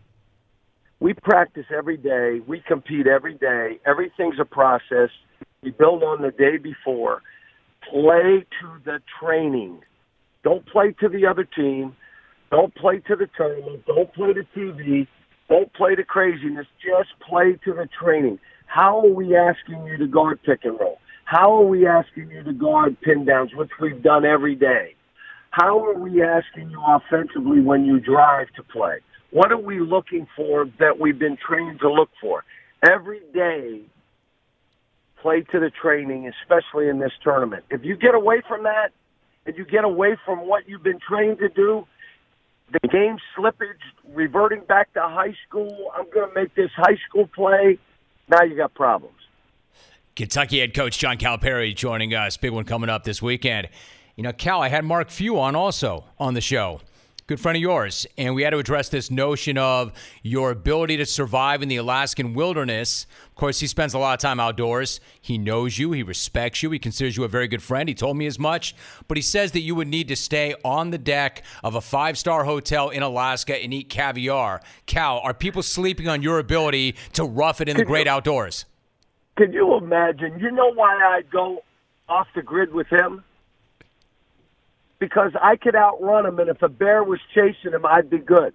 We practice every day. We compete every day. Everything's a process. We build on the day before. Play to the training. Don't play to the other team. Don't play to the tournament. Don't play to TV. Don't play to craziness. Just play to the training. How are we asking you to guard pick and roll? How are we asking you to guard pin downs, which we've done every day? How are we asking you offensively when you drive to play? What are we looking for that we've been trained to look for? Every day, play to the training, especially in this tournament. If you get away from that, and you get away from what you've been trained to do, the game slippage, reverting back to high school, I'm going to make this high school play, now you got problems. Kentucky head coach John Calipari joining us. Big one coming up this weekend. Cal, I had Mark Few on also on the show. Good friend of yours. And we had to address this notion of your ability to survive in the Alaskan wilderness. Of course, he spends a lot of time outdoors. He knows you. He respects you. He considers you a very good friend. He told me as much. But he says that you would need to stay on the deck of a 5-star hotel in Alaska and eat caviar. Cal, are people sleeping on your ability to rough it in the great outdoors? Can you imagine? You know why I go off the grid with him? Because I could outrun him, and if a bear was chasing him, I'd be good.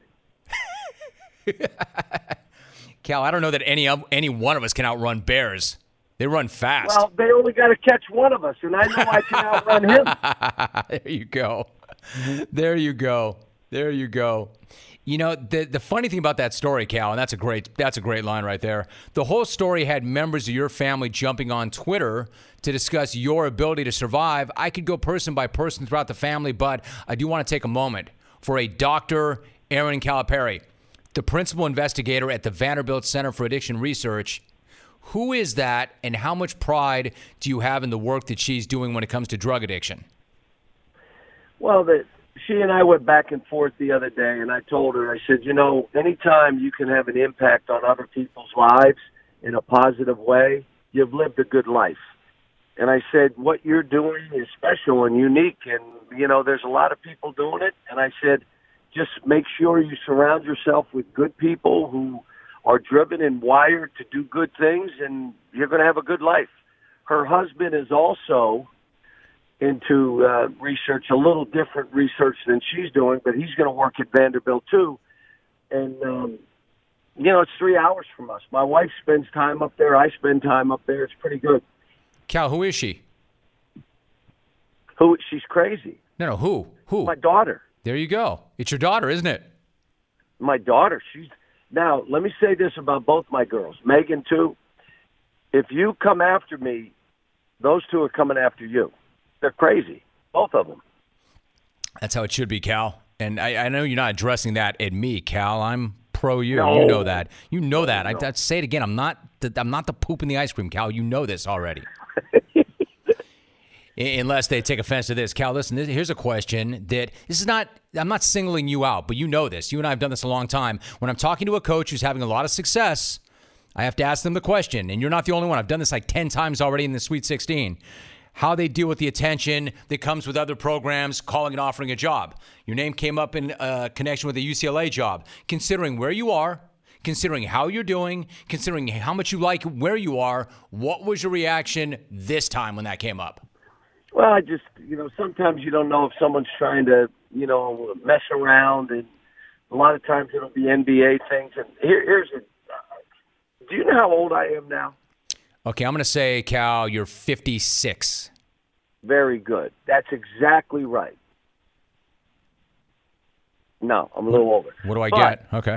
Cal, I don't know that any one of us can outrun bears. They run fast. Well, they only got to catch one of us, and I know I can outrun him. There you go. There you go. There you go. The funny thing about that story, Cal, and that's a great line right there. The whole story had members of your family jumping on Twitter to discuss your ability to survive. I could go person by person throughout the family, but I do want to take a moment for a Dr. Aaron Calipari. the principal investigator at the Vanderbilt Center for Addiction Research. Who is that, and how much pride do you have in the work that she's doing when it comes to drug addiction? Well, she and I went back and forth the other day, and I told her, I said, anytime you can have an impact on other people's lives in a positive way, you've lived a good life. And I said, what you're doing is special and unique, and, there's a lot of people doing it. And I said, just make sure you surround yourself with good people who are driven and wired to do good things, and you're going to have a good life. Her husband is also into research, a little different research than she's doing, but he's going to work at Vanderbilt too. And, it's 3 hours from us. My wife spends time up there. I spend time up there. It's pretty good. Cal, who is she? Who? She's crazy. No, who? Who? My daughter. There you go. It's your daughter, isn't it? My daughter. Now, let me say this about both my girls. Megan, too. If you come after me, those two are coming after you. They're crazy, both of them. That's how it should be, Cal. And I know you're not addressing that at me, Cal. I'm pro you. No. You know that. You know that. No. I'd say it again. I'm not the poop in the ice cream, Cal. You know this already. Unless they take offense to this. Cal, listen, here's a question I'm not singling you out, but you know this. You and I have done this a long time. When I'm talking to a coach who's having a lot of success, I have to ask them the question, and you're not the only one. I've done this like 10 times already in the Sweet 16. How they deal with the attention that comes with other programs calling and offering a job. Your name came up in connection with the UCLA job. Considering where you are, considering how you're doing, considering how much you like where you are, what was your reaction this time when that came up? Well, I just, sometimes you don't know if someone's trying to, mess around, and a lot of times it'll be NBA things. And here's it. Do you know how old I am now? Okay, I'm going to say, Cal, you're 56. Very good. That's exactly right. No, I'm a little older. What do I get? Okay.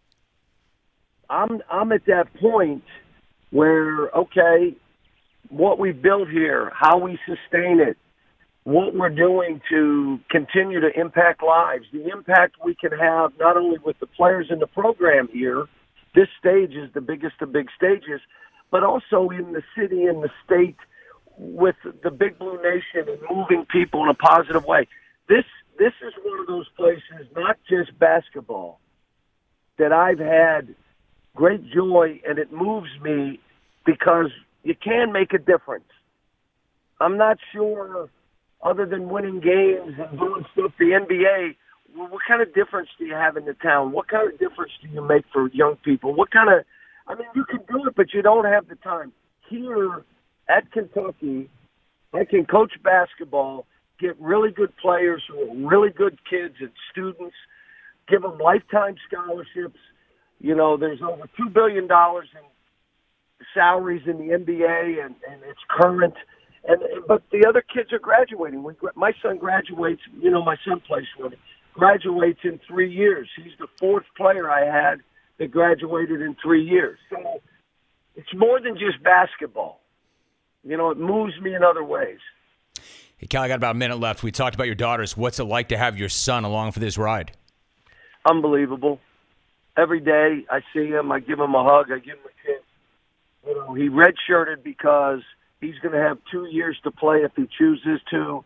I'm at that point where, okay, what we built here, how we sustain it, what we're doing to continue to impact lives, the impact we can have not only with the players in the program here, this stage is the biggest of big stages, but also in the city and the state with the Big Blue Nation and moving people in a positive way. This is one of those places, not just basketball, that I've had great joy, and it moves me because you can make a difference. I'm not sure, other than winning games and doing stuff, the NBA, what kind of difference do you have in the town? What kind of difference do you make for young people? You can do it, but you don't have the time. Here at Kentucky, I can coach basketball, get really good players who are really good kids and students, give them lifetime scholarships. There's over $2 billion in salaries in the NBA, and it's current. But the other kids are graduating. My son graduates, my son plays for me, graduates in 3 years. He's the fourth player I had that graduated in 3 years. So it's more than just basketball. It moves me in other ways. Hey, Cal, I got about a minute left. We talked about your daughters. What's it like to have your son along for this ride? Unbelievable. Every day I see him, I give him a hug, I give him a kiss. He redshirted because he's going to have 2 years to play if he chooses to.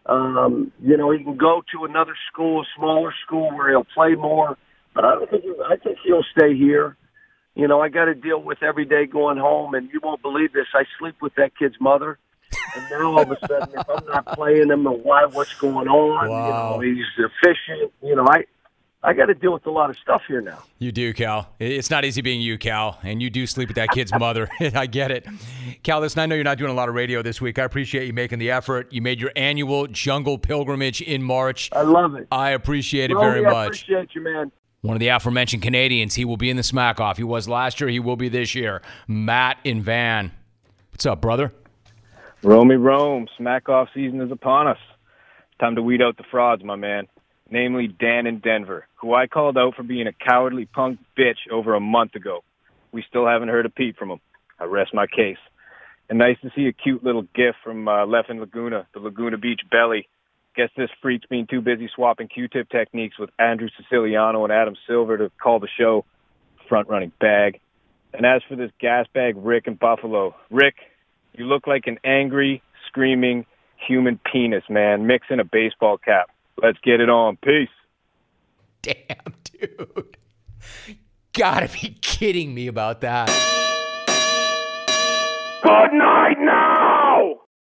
He can go to another school, a smaller school, where he'll play more. But I think he'll stay here. I got to deal with every day going home, and you won't believe this. I sleep with that kid's mother, and now all of a sudden, if I'm not playing him, what's going on? Wow. He's efficient. I got to deal with a lot of stuff here now. You do, Cal. It's not easy being you, Cal, and you do sleep with that kid's mother. I get it. Cal, listen, I know you're not doing a lot of radio this week. I appreciate you making the effort. You made your annual jungle pilgrimage in March. I love it. I appreciate it very much. I appreciate you, man. One of the aforementioned Canadians, he will be in the Smack-Off. He was last year. He will be this year. Matt in Van. What's up, brother? Romy Rome. Smack-Off season is upon us. Time to weed out the frauds, my man. Namely Dan in Denver, who I called out for being a cowardly punk bitch over a month ago. We still haven't heard a peep from him. I rest my case. And nice to see a cute little gif from Leffen Laguna, the Laguna Beach belly, Guess this freak's been too busy swapping Q-tip techniques with Andrew Siciliano and Adam Silver to call the show front-running bag. And as for this gas bag Rick in Buffalo, Rick, you look like an angry, screaming human penis, man, mixing a baseball cap. Let's get it on. Peace. Damn, dude. Gotta be kidding me about that. Good night now.